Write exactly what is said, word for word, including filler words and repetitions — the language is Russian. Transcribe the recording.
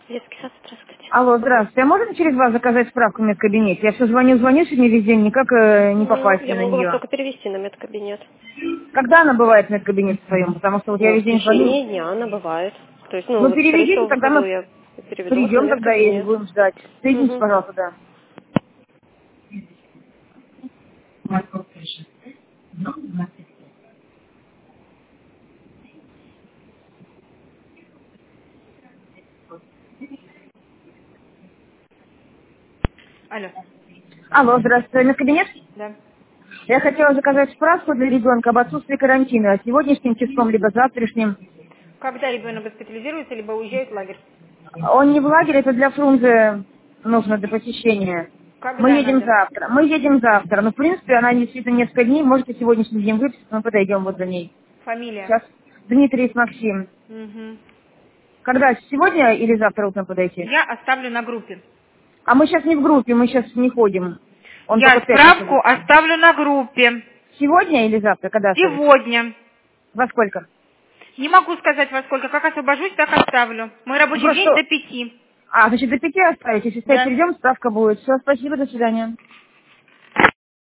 Детский сад, здравствуйте. Алло, здравствуйте. А можно через вас заказать справку в медкабинете? Я все звоню, звоню сегодня весь день, никак э, не Ну, попасть я на могу вас нее. только перевести на медкабинет. Когда она бывает в медкабинете своем? Потому что вот я Ну, весь в день звоню. течение дня она бывает. То есть, ну, Ну, вот, скорее переведите, всего, в тогда выходной мы я переведу вас на придем тогда и медкабинет. будем ждать. Соедините, Угу. пожалуйста, да. Алло. Алло, здравствуйте. Медкабинет? Да. Я хотела заказать справку для ребенка об отсутствии карантина сегодняшним числом, либо завтрашним. Когда ребенок госпитализируется, либо уезжает в лагерь? Он не в лагере, это для Фрунзе нужно для посещения. Мы Когда едем надо? завтра. Мы едем завтра. Но, в принципе, она действительно несколько дней. Можете сегодняшний день выписать, мы подойдем вот за ней. Фамилия? Сейчас. Дмитриев Максим. Угу. Когда? Сегодня или завтра утром подойти? Я оставлю на группе. А мы сейчас не в группе, мы сейчас не ходим. Он только Я в пятницу справку будет. оставлю на группе. Сегодня или завтра? Когда оставите? Сегодня. Во сколько? Не могу сказать во сколько. Как освобожусь, так оставлю. Мой Ну, рабочий день просто... до пяти. А, значит, до пяти оставите. Если в пять Да. придем, справка будет. Все, спасибо, до свидания.